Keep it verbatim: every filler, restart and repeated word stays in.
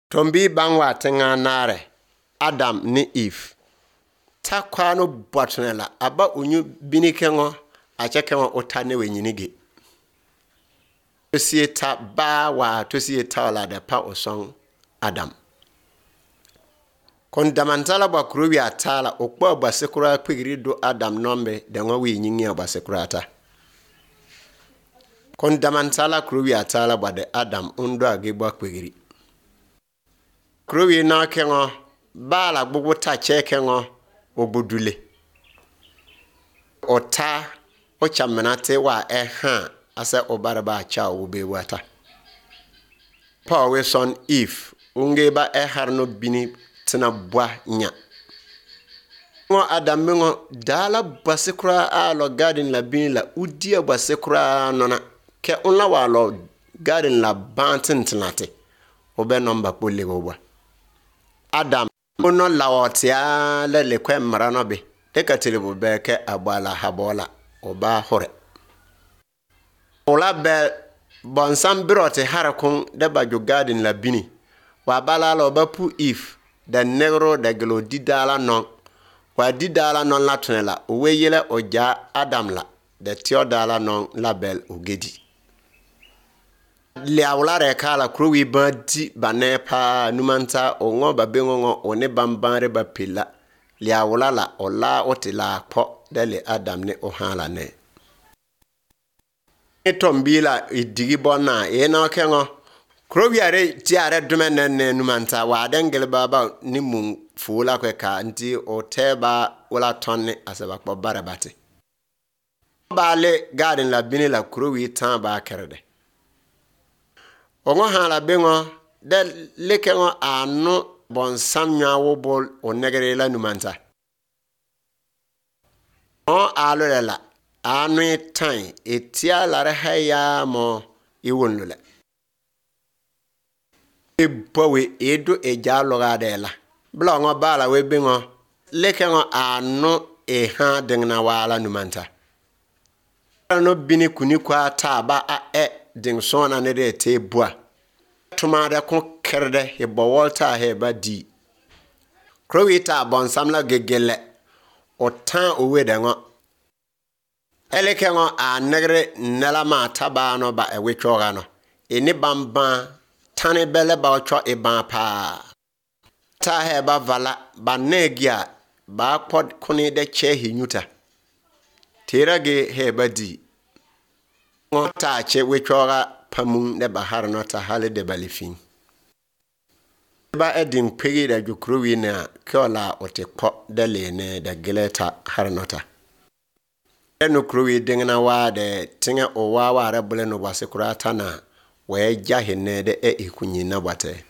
Tombi bangwa tenga nare Adam ni Eve. Ta kwano botnela aba unyu binikengo achekengo otane wenyinige. Tosie ta ba wa tosie ta la de pa osong Adam. Kondamantala ba kuruwi atala okpo ba sekura kwigiri do Adam nombe de nwa wi nyingi ba sekurata. Kondamantala kuruwi atala ba de Adam undo age ba kwigiri. Kuruwi na kengo bala gbogbo ta chekengo obudule. Ota o chamenate wa eha ase obaraba cha obe wata. Pa we son Eve unge ba ehar no bini tina bwa nya. Ngo Adam ngo dala basekura a lo garden la bini la udia basekura nona ke unla wa lo garden la bantin tinate obe nomba pole gowa. Adam ono lawotia le le kwe marano be eka tilibu beke abala habola oba hore. Ola be bonsam birote harakun deba jo garden la bini wa bala lo ba pu Eve da negro da gelo didala non wa didala non la tunela owe yele oja Adam la da tiodala non label ogedi. Le awla rekala kruwi bandi banepa numanta ongo babengo one bambanre bapila le awla la ola otila po dele Adam ne ohala ne etombila idigi bona ena kengo kruwi are ti are dumene ne numanta wa dengel baba ni mun fula kwe ka nti oteba wala tonne asaba kpo barabate bale garden la bini la kruwi tan ba kerde. Ongo hala bengo de lekengo anu bonsam nyawo bol onegere la numanta. O alo la anu tan etia la reha mo iwonlule. E bowe edo eja loga de la. Blongo bala we bengo lekengo anu e ha dengna wala numanta. No bini kuni kwa taba a e ding sona ne de te bua. Tumada kon kerde he bawolta he badi. Krowita bonsam la gegele o tan owe dengo. Elekengo a negre nela ma taba no ba e wechoga no. Eni bamba tane bele ba ocho e ban pa. Ta he ba vala ba negia ba pod kuni de che hinyuta. Tirage he badi. Ngota che wechoga pamun de bahar no ta hale de balifin. Ba edin pegi da jukruwi na kyola otekpo de lene da geleta harnota. Enu kruwi dingna wa de tinga owa wa rebule no wasekurata na we jahene de e ikunyi na bate.